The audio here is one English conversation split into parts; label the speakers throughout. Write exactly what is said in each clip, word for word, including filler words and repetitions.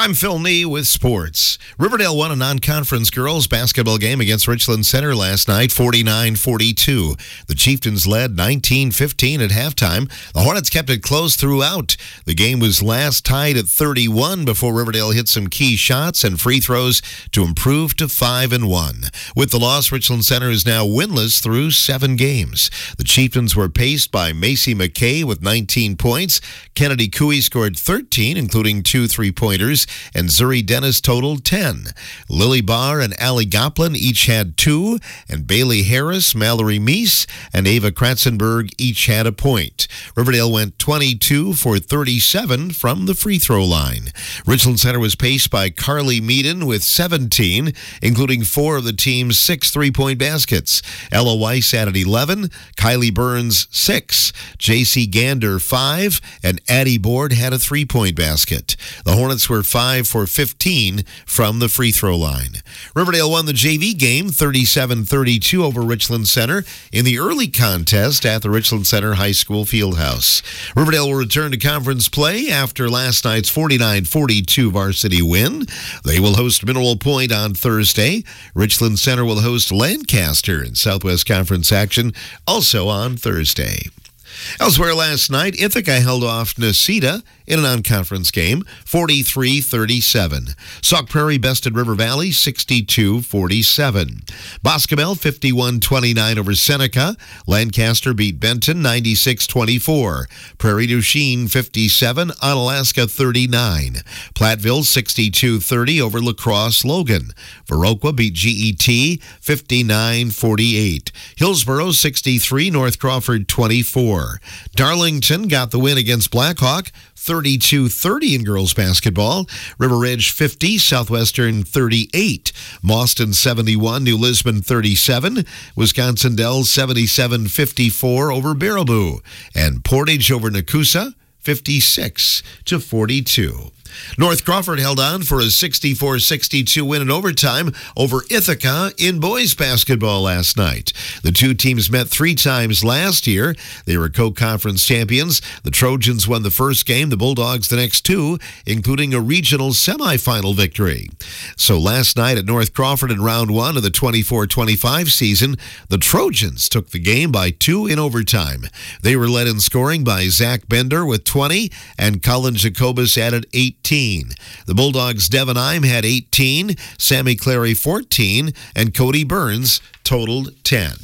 Speaker 1: I'm Phil Nee with sports. Riverdale won a non-conference girls basketball game against Richland Center last night, forty-nine forty-two. The Chieftains led nineteen fifteen at halftime. The Hornets kept it close throughout. The game was last tied at thirty-one before Riverdale hit some key shots and free throws to improve to five and one. With the loss, Richland Center is now winless through seven games. The Chieftains were paced by Macy McKay with nineteen points. Kennedy Cooey scored thirteen, including two three-pointers, and Zuri Dennis totaled ten. Lily Barr and Allie Goplin each had two, and Bailey Harris, Mallory Meese, and Ava Kratzenberg each had a point. Riverdale went twenty-two for thirty-seven from the free throw line. Richland Center was paced by Carly Meaden with seventeen, including four of the team's six three-point baskets. Ella Weiss added eleven, Kylie Burns six, J C Gander five, and Addie Board had a three-point basket. The Hornets were five for fifteen from the free throw line. Riverdale won the J V game thirty-seven thirty-two over Richland Center in the early contest at the Richland Center High School Fieldhouse. Riverdale will return to conference play after last night's forty-nine forty-two varsity win. They will host Mineral Point on Thursday. Richland Center will host Lancaster in Southwest Conference action also on Thursday. Elsewhere last night, Ithaca held off Necedah in a non-conference game, forty-three thirty-seven. Sauk Prairie bested River Valley, sixty-two forty-seven. Boscobel, fifty-one twenty-nine over Seneca. Lancaster beat Benton, ninety-six twenty-four. Prairie du Chien, fifty-seven. Onalaska, thirty-nine. Platteville, sixty-two thirty over La Crosse Logan. Viroqua beat G E T, fifty-nine forty-eight. Hillsboro, sixty-three. North Crawford, twenty-four. Darlington got the win against Blackhawk, thirty-two thirty in girls basketball. River Ridge fifty, Southwestern thirty-eight. Mauston seventy-one, New Lisbon thirty-seven. Wisconsin Dells seventy-seven fifty-four over Baraboo. And Portage over Nakusa, fifty-six to forty-two. North Crawford held on for a sixty-four sixty-two win in overtime over Ithaca in boys basketball last night. The two teams met three times last year. They were co-conference champions. The Trojans won the first game, the Bulldogs the next two, including a regional semifinal victory. So last night at North Crawford in round one of the twenty-four twenty-five season, the Trojans took the game by two in overtime. They were led in scoring by Zach Bender with twenty, and Colin Jacobus added eighteen. The Bulldogs' Devin Ime had eighteen, Sammy Clary fourteen, and Cody Burns totaled ten.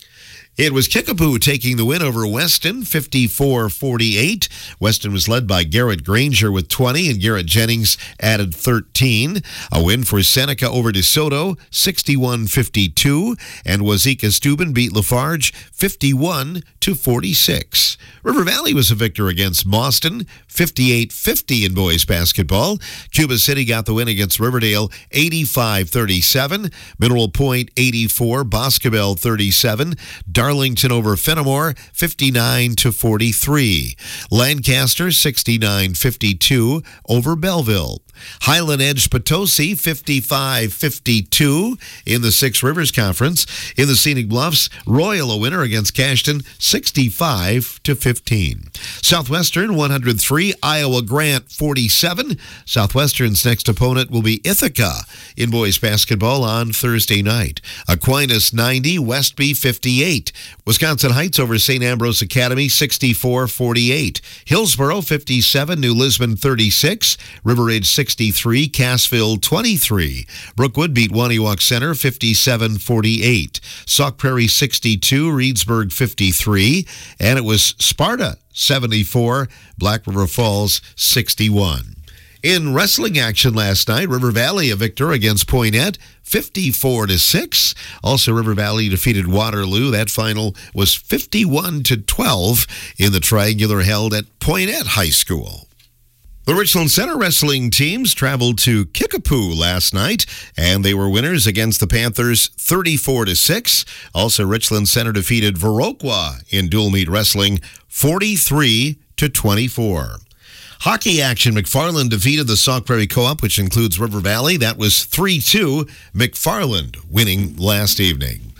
Speaker 1: It was Kickapoo taking the win over Weston, fifty-four forty-eight. Weston was led by Garrett Granger with twenty, and Garrett Jennings added thirteen. A win for Seneca over DeSoto, sixty-one fifty-two, and Wazeeka Steuben beat Lafarge, fifty-one to forty-six. River Valley was a victor against Mauston, fifty-eight fifty in boys basketball. Cuba City got the win against Riverdale, eighty-five thirty-seven. Mineral Point, eighty-four. Boscobel, thirty-seven. Darlington over Fenimore, fifty-nine to forty-three. Lancaster, sixty-nine fifty-two over Belleville. Highland Edge Potosi, fifty-five fifty-two in the Six Rivers Conference. In the Scenic Bluffs, Royal a winner against Cashton, sixty-five to fifteen. Southwestern, one hundred three. Iowa Grant, forty-seven. Southwestern's next opponent will be Ithaca in boys basketball on Thursday night. Aquinas, ninety. Westby, fifty-eight. Wisconsin Heights over Saint Ambrose Academy, sixty-four forty-eight. Hillsboro, fifty-seven. New Lisbon, thirty-six. River Ridge, sixty-three. Cassville, twenty-three. Brookwood beat Waniwak Center, fifty-seven forty-eight. Sauk Prairie, sixty-two. Reedsburg, fifty-three. And it was Sparta, seventy-four. Black River Falls, sixty-one. In wrestling action last night, River Valley a victor against Poynette, fifty-four to six. Also, River Valley defeated Waterloo. That final was fifty-one to twelve in the triangular held at Poynette High School. The Richland Center wrestling teams traveled to Kickapoo last night, and they were winners against the Panthers thirty-four to six. Also, Richland Center defeated Viroqua in dual meet wrestling forty-three to twenty-four. Hockey action, McFarland defeated the Sauk Prairie Co-op, which includes River Valley. That was three two, McFarland winning last evening.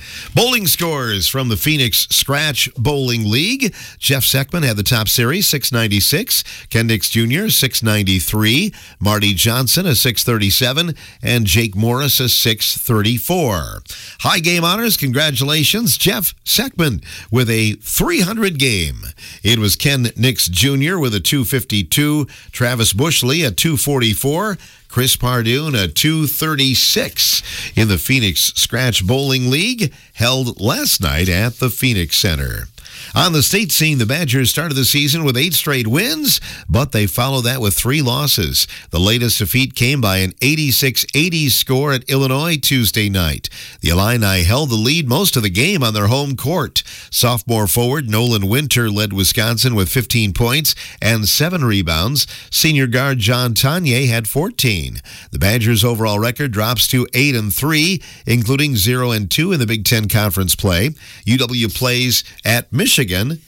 Speaker 1: Bowling scores from the Phoenix Scratch Bowling League. Jeff Seckman had the top series, six ninety-six. Ken Nix Junior, six ninety-three. Marty Johnson, a six thirty-seven. And Jake Morris, a six thirty-four. High game honors, congratulations, Jeff Seckman with a three hundred game. It was Ken Nix Junior with a two fifty-two. Travis Bushley, a two forty-four. Chris Pardoon, a two thirty-six in the Phoenix Scratch Bowling League, held last night at the Phoenix Center. On the state scene, the Badgers started the season with eight straight wins, but they followed that with three losses. The latest defeat came by an eighty-six eighty score at Illinois Tuesday night. The Illini held the lead most of the game on their home court. Sophomore forward Nolan Winter led Wisconsin with fifteen points and seven rebounds. Senior guard John Tanye had fourteen. The Badgers' overall record drops to eight and three, including zero and two in the Big Ten Conference play. U W plays at Michigan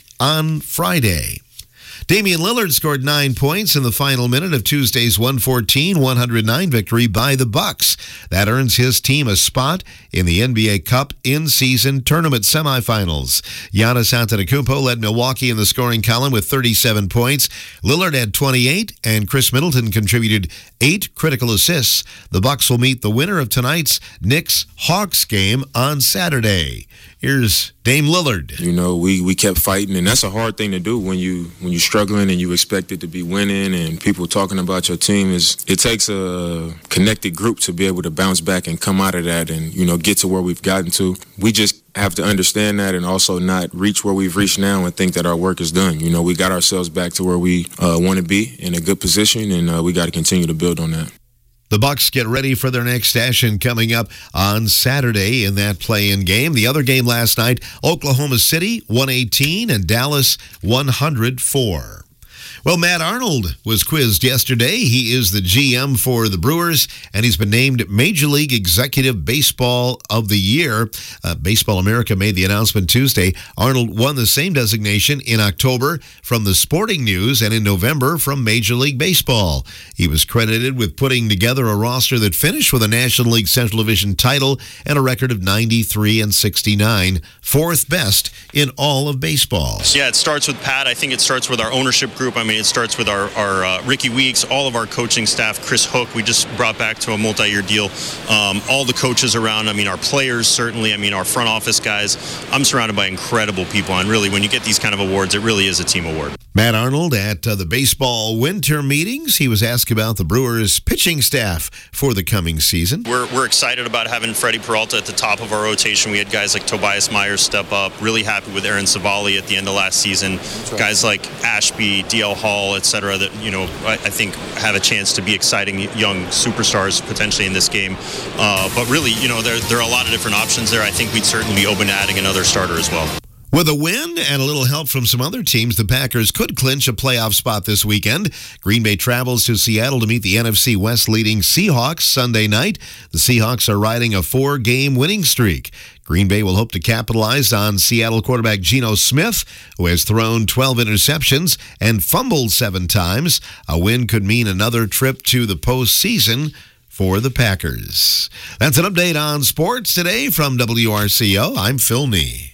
Speaker 1: on Friday. Damian Lillard scored nine points in the final minute of Tuesday's one fourteen one oh nine victory by the Bucks. That earns his team a spot in the N B A Cup in-season tournament semifinals. Giannis Antetokounmpo led Milwaukee in the scoring column with thirty-seven points. Lillard had twenty-eight, and Chris Middleton contributed eight critical assists. The Bucks will meet the winner of tonight's Knicks-Hawks game on Saturday. Here's Dame Lillard.
Speaker 2: You know, we, we kept fighting, and that's a hard thing to do when you when you're struggling and you expect it to be winning and people talking about your team. Is it takes a connected group to be able to bounce back and come out of that and, you know, get to where we've gotten to. We just have to understand that and also not reach where we've reached now and think that our work is done. You know, we got ourselves back to where we uh, want to be in a good position, and uh, we got to continue to build on that.
Speaker 1: The Bucks get ready for their next session coming up on Saturday in that play-in game. The other game last night, Oklahoma City one eighteen and Dallas one oh four. Well, Matt Arnold was quizzed yesterday. He is the G M for the Brewers, and he's been named Major League Executive Baseball of the Year. Uh, Baseball America made the announcement Tuesday. Arnold won the same designation in October from the Sporting News and in November from Major League Baseball. He was credited with putting together a roster that finished with a National League Central Division title and a record of ninety-three and sixty-nine, fourth best in all of baseball.
Speaker 3: Yeah, it starts with Pat. I think it starts with our ownership group. I mean, it starts with our, our uh, Ricky Weeks, all of our coaching staff, Chris Hook, we just brought back to a multi-year deal. Um, all the coaches around, I mean, our players, certainly, I mean, our front office guys. I'm surrounded by incredible people, and really, when you get these kind of awards, it really is a team award.
Speaker 1: Matt Arnold at uh, the baseball winter meetings. He was asked about the Brewers' pitching staff for the coming season.
Speaker 3: We're, we're excited about having Freddie Peralta at the top of our rotation. We had guys like Tobias Myers step up. Really happy with Aaron Savali at the end of last season. Right. Guys like Ashby, D L Hall, et cetera, that, you know, I, I think have a chance to be exciting young superstars potentially in this game. Uh, but really, you know, there, there are a lot of different options there. I think we'd certainly be open to adding another starter as well.
Speaker 1: With a win and a little help from some other teams, the Packers could clinch a playoff spot this weekend. Green Bay travels to Seattle to meet the N F C West leading Seahawks Sunday night. The Seahawks are riding a four-game winning streak. Green Bay will hope to capitalize on Seattle quarterback Geno Smith, who has thrown twelve interceptions and fumbled seven times. A win could mean another trip to the postseason for the Packers. That's an update on sports today from W R C O. I'm Phil Nee.